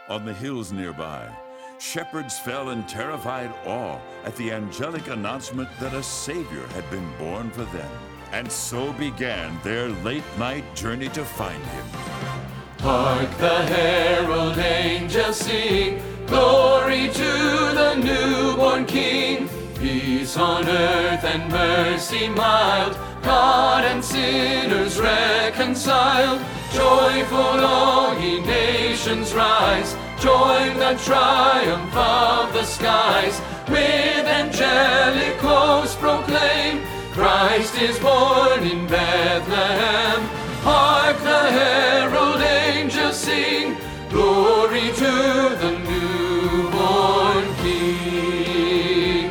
On the hills nearby, shepherds fell in terrified awe at the angelic announcement that a Savior had been born for them. And so began their late-night journey to find him. Hark the herald angels sing, glory to the newborn King. Peace on earth and mercy mild, God and sinners reconciled. Joyful all ye nations rise, join the triumph of the skies. With angelic hosts proclaim, Christ is born in Bethlehem. Hark the herald angels sing, glory to the newborn King.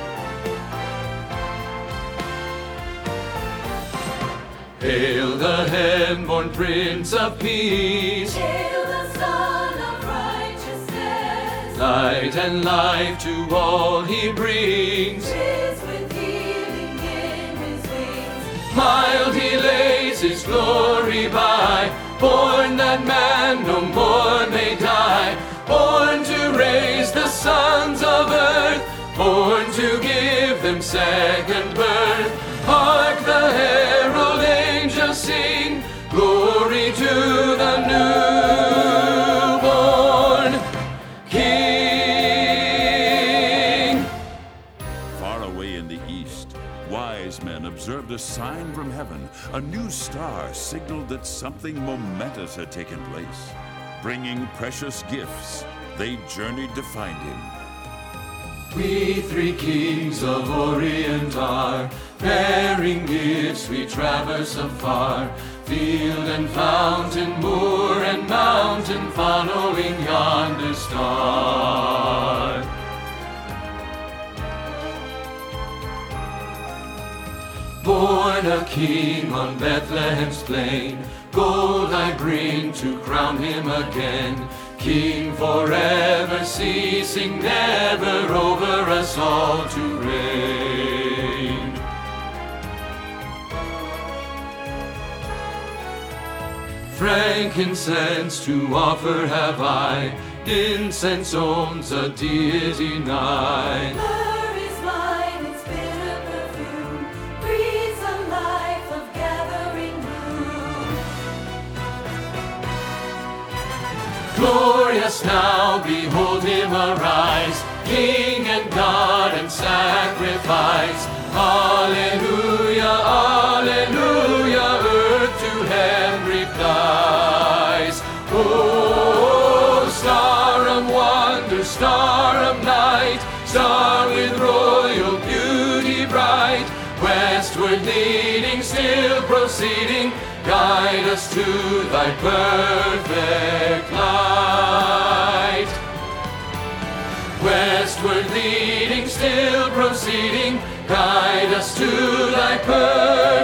Hail the heaven-born Prince of Peace. Hail the Son of Righteousness. Light and life to all he brings. Is with healing in his wings. Mild he lays his glory by, born that man no more may die. Born to raise the sons of earth, born to give them second birth. Hark the herald angels sing, glory to the newborn King. Far away in the east, wise men observed a sign from heaven. A new star signaled that something momentous had taken place. Bringing precious gifts, they journeyed to find him. We three kings of Orient are, bearing gifts we traverse afar. Field and fountain, moor and mountain, following yonder star. Born a king on Bethlehem's plain, gold I bring to crown him again. King forever, ceasing never, over us all to reign. Frankincense to offer have I, incense owns a deity nigh. Myrrh is mine, its bitter perfume breathes a life of gathering bloom. Glorious now, behold him arise, King and God and sacrifice. Alleluia, alleluia, earth to heaven replies. Oh, star of wonder, star of night, star with royal beauty bright, westward leading, still proceeding, guide us to thy perfect light. Westward leading, still proceeding, guide us to thy perfect